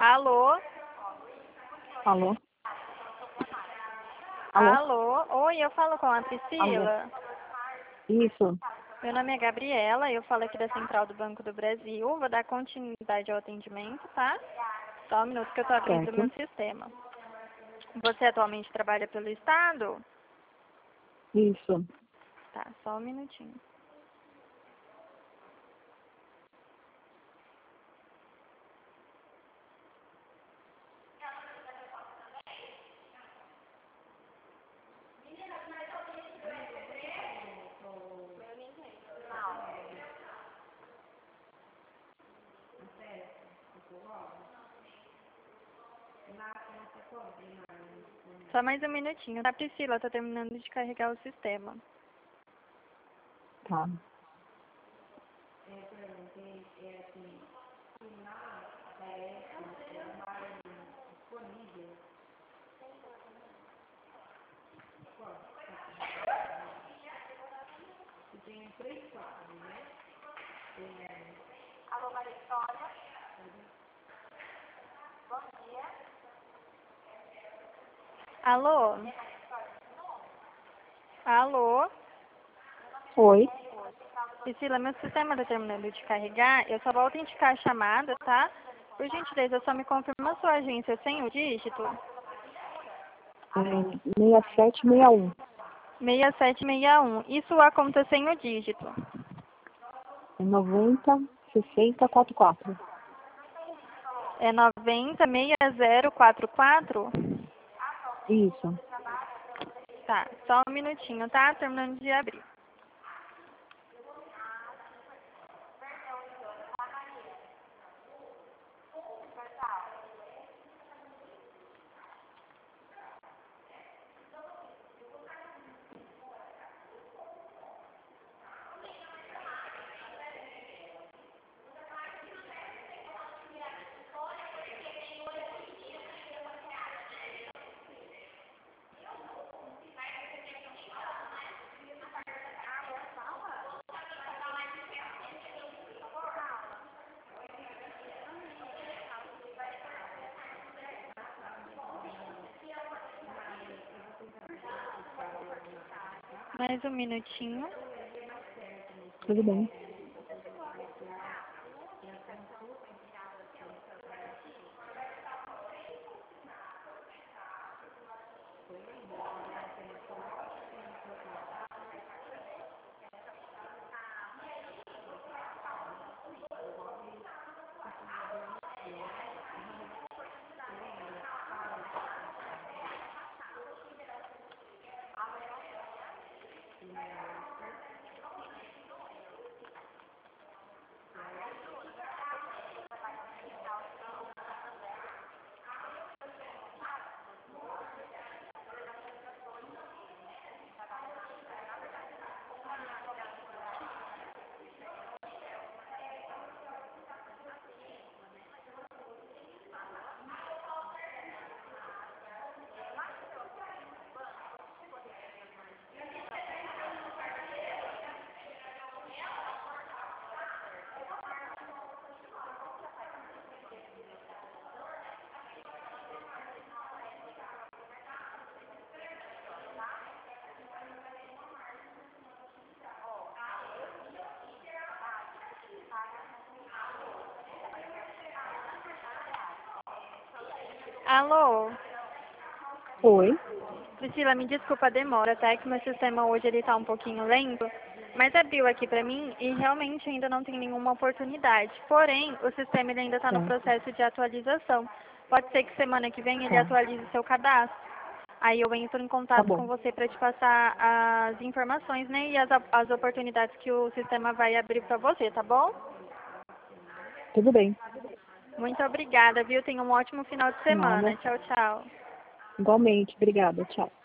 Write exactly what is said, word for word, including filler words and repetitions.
Alô? Alô? Alô? Alô? Oi, eu falo com a Alô? Priscila. Isso. Meu nome é Gabriela, eu falo aqui da Central do Banco do Brasil. Vou dar continuidade ao atendimento, tá? Só um minuto que eu tô abrindo o Certo. meu sistema. Você atualmente trabalha pelo Estado? Isso. Tá, só um minutinho. Só mais um minutinho, tá, Priscila? Tô terminando de carregar o sistema. Tá. Alô, Maria Vitória? Bom dia. Alô? Alô? Oi. Priscila, meu sistema está terminando de carregar. Eu só vou autenticar a chamada, tá? Por gentileza, só me confirma a sua agência sem o dígito. É seis sete seis um. seis sete seis um. E sua conta sem o dígito? É noventa sessenta quarenta e quatro. É noventa seis zero quatro quatro? Isso. Tá, só um minutinho, tá? Terminando de abrir. Mais um minutinho. Tudo bem. Alô? Oi. Priscila, me desculpa a demora, tá? É que meu sistema hoje ele tá um pouquinho lento, mas abriu aqui pra mim e realmente ainda não tem nenhuma oportunidade. Porém, o sistema ele ainda está no Certo. processo de atualização. Pode ser que semana que vem ele Tá. atualize seu cadastro. Aí eu entro em Tá contato bom. com você para te passar as informações, né? E as, as oportunidades que o sistema vai abrir para você, tá bom? Tudo bem. Muito obrigada, viu? Tenha um ótimo final de Nada. semana. Tchau, tchau. Igualmente. Obrigada. Tchau.